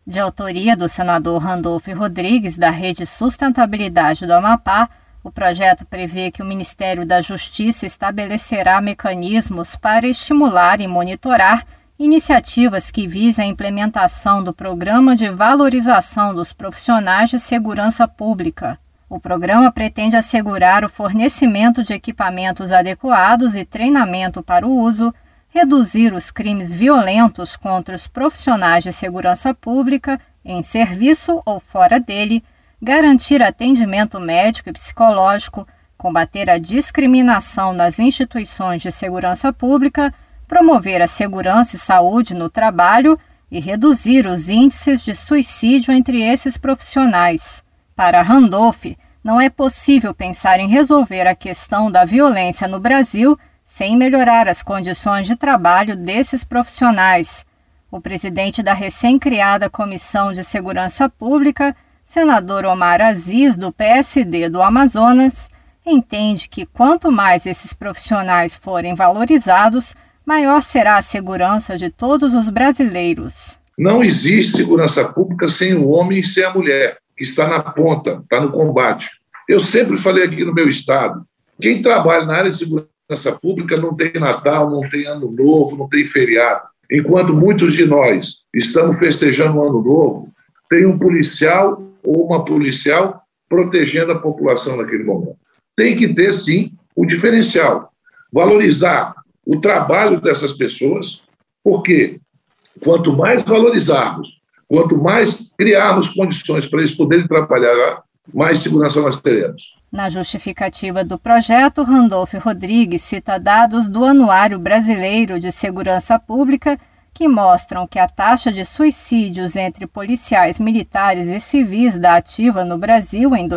De autoria do senador Randolfo Rodrigues, da Rede Sustentabilidade do Amapá, o projeto prevê que o Ministério da Justiça estabelecerá mecanismos para estimular e monitorar iniciativas que visem a implementação do Programa de Valorização dos Profissionais de Segurança Pública. O programa pretende assegurar o fornecimento de equipamentos adequados e treinamento para o uso, reduzir os crimes violentos contra os profissionais de segurança pública, em serviço ou fora dele, garantir atendimento médico e psicológico, combater a discriminação nas instituições de segurança pública, promover a segurança e saúde no trabalho e reduzir os índices de suicídio entre esses profissionais. Para Randolph, não é possível pensar em resolver a questão da violência no Brasil sem melhorar as condições de trabalho desses profissionais. O presidente da recém-criada Comissão de Segurança Pública, senador Omar Aziz, do PSD do Amazonas, entende que quanto mais esses profissionais forem valorizados, maior será a segurança de todos os brasileiros. Não existe segurança pública sem o homem e sem a mulher, que está na ponta, está no combate. Eu sempre falei aqui no meu estado, quem trabalha na área de segurança pública não tem Natal, não tem Ano Novo, não tem feriado. Enquanto muitos de nós estamos festejando o Ano Novo, tem um policial ou uma policial protegendo a população naquele momento. Tem que ter, sim, o diferencial. Valorizar o trabalho dessas pessoas, porque quanto mais valorizarmos, quanto mais criarmos condições para eles poderem trabalhar, mais segurança nós teremos. Na justificativa do projeto, Randolfo Rodrigues cita dados do Anuário Brasileiro de Segurança Pública que mostram que a taxa de suicídios entre policiais militares e civis da ativa no Brasil em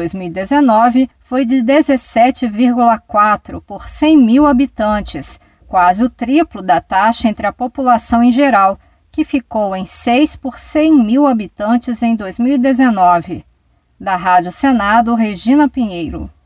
2019 foi de 17,4 por 100 mil habitantes, quase o triplo da taxa entre a população em geral, que ficou em 6 por 100 mil habitantes em 2019. Da Rádio Senado, Regina Pinheiro.